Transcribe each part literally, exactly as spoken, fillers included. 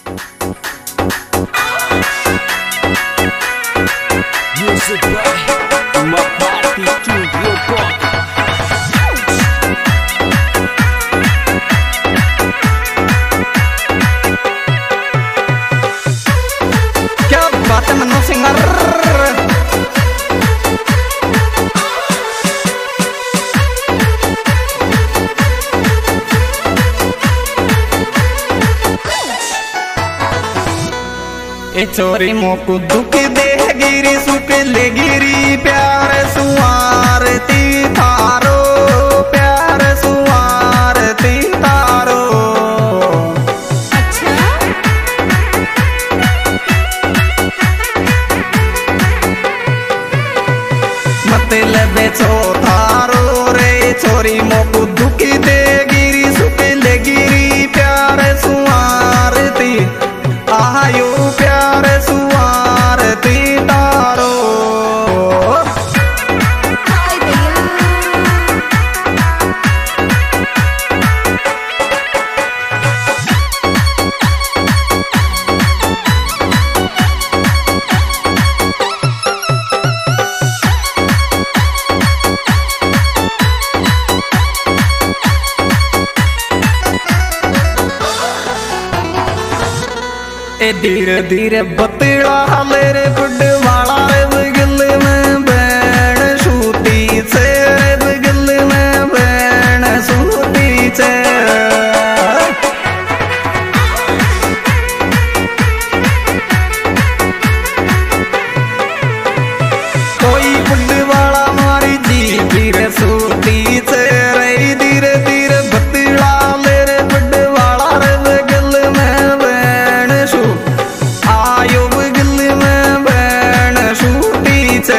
Music by Mapati Studio Rock. क्या बात है मनो सिंगर। ए चोरी मोकू दुख दे गिरी सुख ले गिरी प्यार सुवारती थारो प्यार सुवारती थारो। अच्छा मतलब छो थारो रे चोरी मोकू दुख दे गिरी सुख ले गिरी प्यार सुवारती आयो प्यार सुवारती तारो। हाय भैया ए धीरे धीरे बतला मेरे बुढ़वाला रे बगल में बैण सूती से रे बगल में बैण सूती से। कोई बुढ़वाला मारी जी धीरे सूती से रे धीरे धीरे बतला मेरे बुढ़वाला रे बगल में बैण सू आयो बगल में बैण सूती से।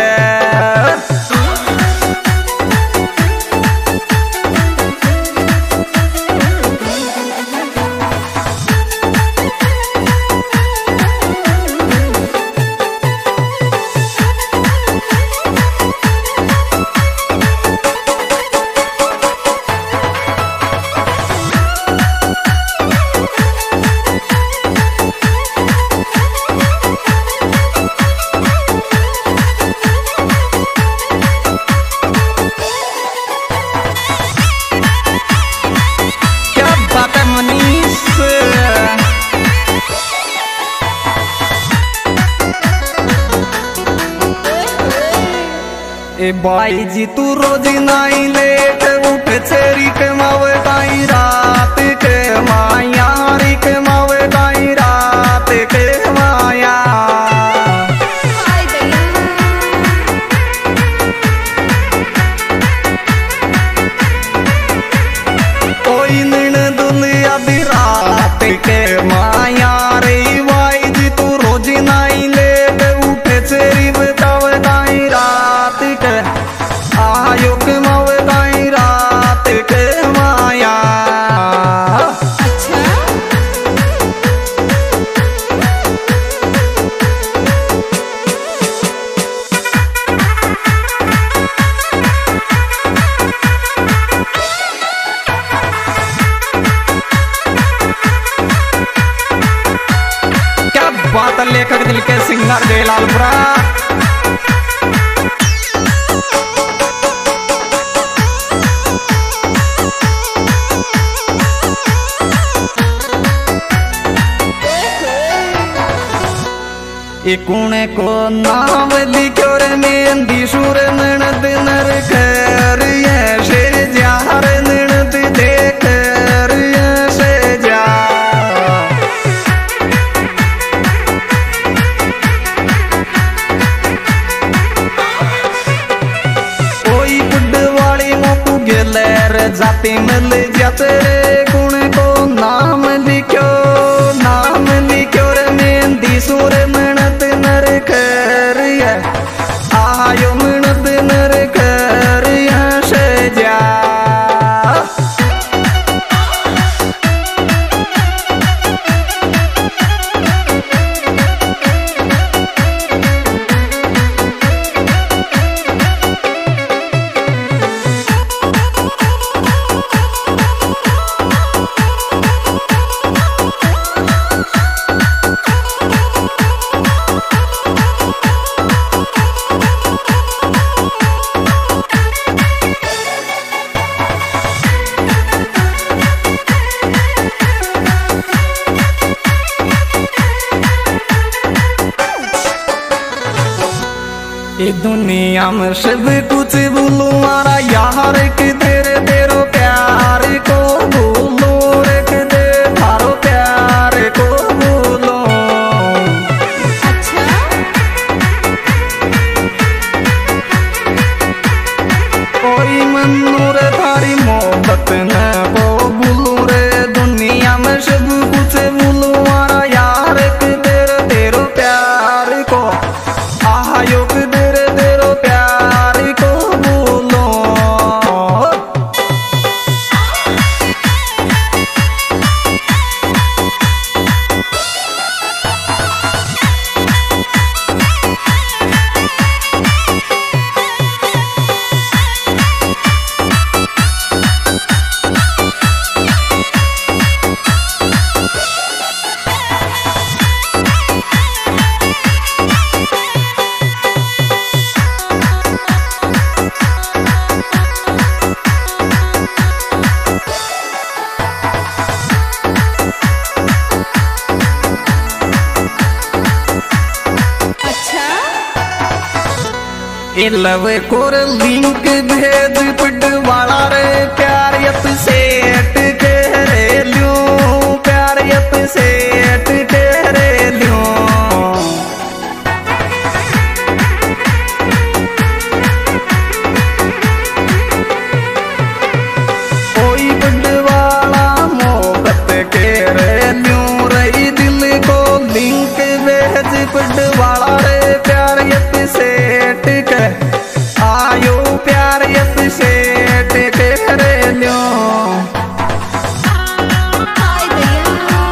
क्या बात है मनीष। ए बाई जी तू रोज नाई लेट उठ छेरी के मावे ताई रात के माया री के मावे ताई रात के माया। हाय भैया कोई निन दुनिया दी रात के माया रे बाई जी तू रोज नाई लेट उठ छेरी बतावे ताई रात के आयो के मावे ताई रात के माया। अच्छा क्या बात है लेखक दिल के सिंगर जयलालपुरा। ए कुणे को नाम लिखो रे मेहंदी सुर ननद नर खैर ये से जार ननद देख ये से जा। कोई बुढ़वाली मोकू गेलर जाती मिल जाते रे कुणे को नाम लिखो नाम लिखो रे मेहंदी सुर ननद नर खैर ये आयो ननद नर खैर ये से जा। दुनिया में सब कुछ भूलू मारा यार के तेरे तेरो प्यार को भूलो रे के दे थारो प्यार को भूलो। अच्छा कोई मन्नू रे थारी मोहब्बत न को भूलू रे दुनिया में सब कुछ भूलू मारा यार के तेरे तेरो प्यार को आयो के तेरे तेरो प्यार को भूलो। ए लव कोर लिंक भेज पिट वाला रे प्यार यप सेट कह रे लियो प्यार यप सेट कह रे लियो। कोई पिट वाला मोहब्बत कह रे लियो रही दिल को लिंक भेज पिट वाला रे प्यार यप सेट आयो प्यार यप सेट कह रे लियो। हाय भैया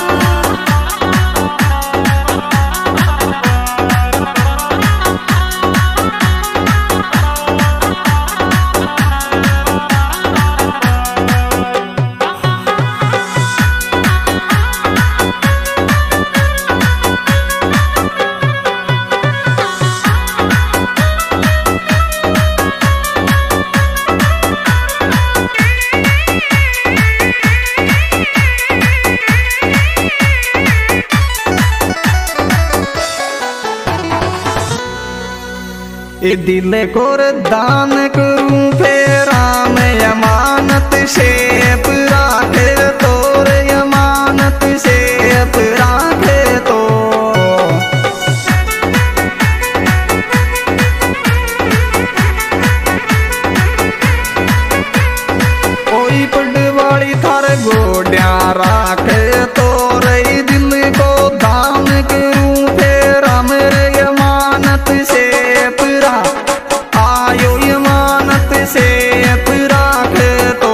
ए दिल कोर दान करूं फेरा में अमानत शेप राखे तोर अमानत शेप राखे तो। कोई पटवाड़ी थार गोड्या राखे तोर दिल को दान करूं फेरा मेरे अमानत शेप आयो अमानत शेप राख तो।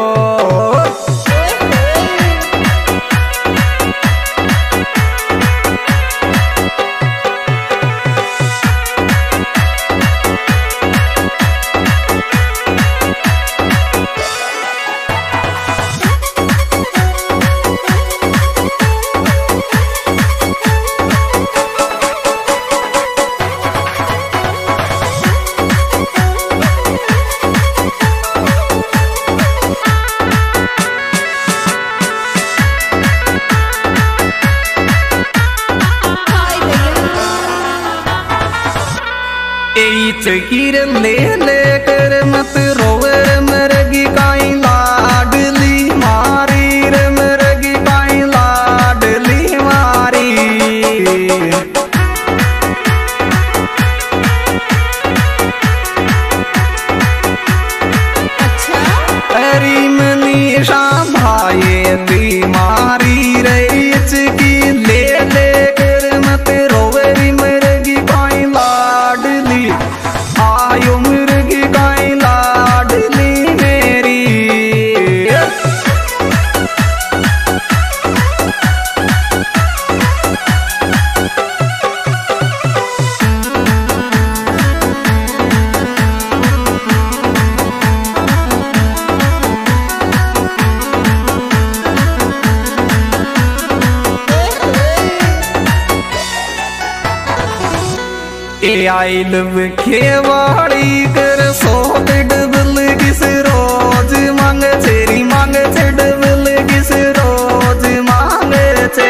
चकीर ले ले कर मत रोवे मरगी काई लाडली मारी रे मरगी काई लाडली मारी। अच्छा अरी मनीषा भाई दी मारी रही चकी ले ले कर मत रोवे री मरगी काई लाडली आयो मुर्गी गाय लाडली मेरी। ए आई लव खेवाड़ी कर सो डबल किस रोज मांग तेरी मांग से डबल किस रोज मांग से।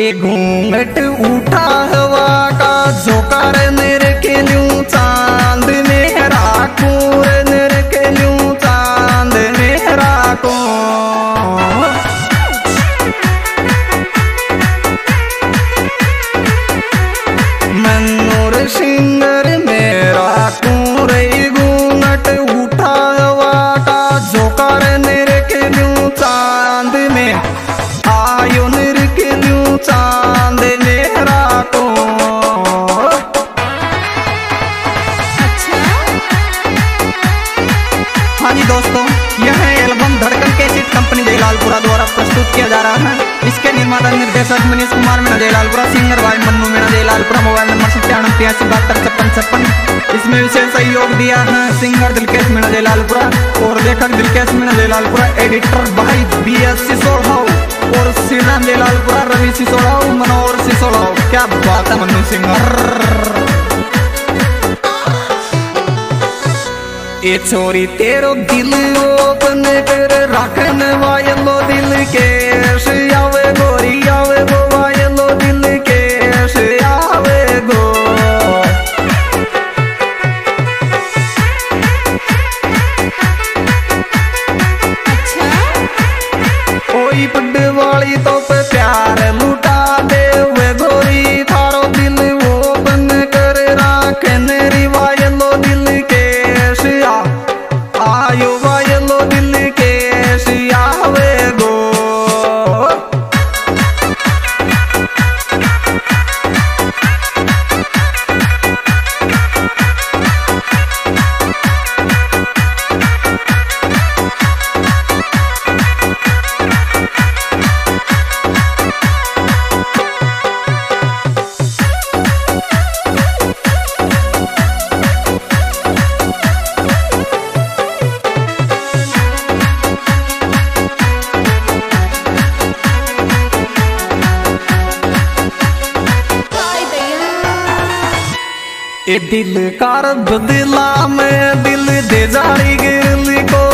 ए घूंघट उठा हवा का झोकार नर के लूं चांद मेरा कूर नर के लूं चांद मेरा को मनोर सिंगर मेरा कूर घूंघट उठा हवा का झोकार नर के लूं चांद में आयो नर के लूं चांद मेरा को। अच्छा हाँ जी दोस्तों, यह एल्बम धड़कन कैसेट कंपनी जयलालपुरा द्वारा प्रस्तुत किया जा रहा है। इसके निर्माता निर्देशक मनीष कुमार मीणा जयलालपुरा, सिंगर भाई मन्नू मीणा जयलालपुरा, मोबाइल नंबर सत्तानवे तिरासी बहत्तर छप्पन छप्पन। इसमें विशेष सहयोग दिया है सिंगर दिलकेश मीणा जयलालपुरा और लेखक दिलकेश मीणा जयलालपुरा, एडिटर भाई बी एस सिसोड़ाऊ और श्रीराम जयलालपुरा, रवि सिसोड़ाऊ, मनोहर सिसोड़ाऊ। क्या बात है मन्नू सिंगर। ए छोरी तेरो दिल ओपन कर रखन वायलो दिल के आवे गोरी आवे गो वायलो दिल के आवे गो। अच्छा कोई पड वाली तो पे प्यार लुटा दे वे गोरी थारो दिल ओपन कर रखन री वायलो दिल के आयो वायलो दिल के आवे गो। ए दिल कार बदला में दिल दे जारी गिरली को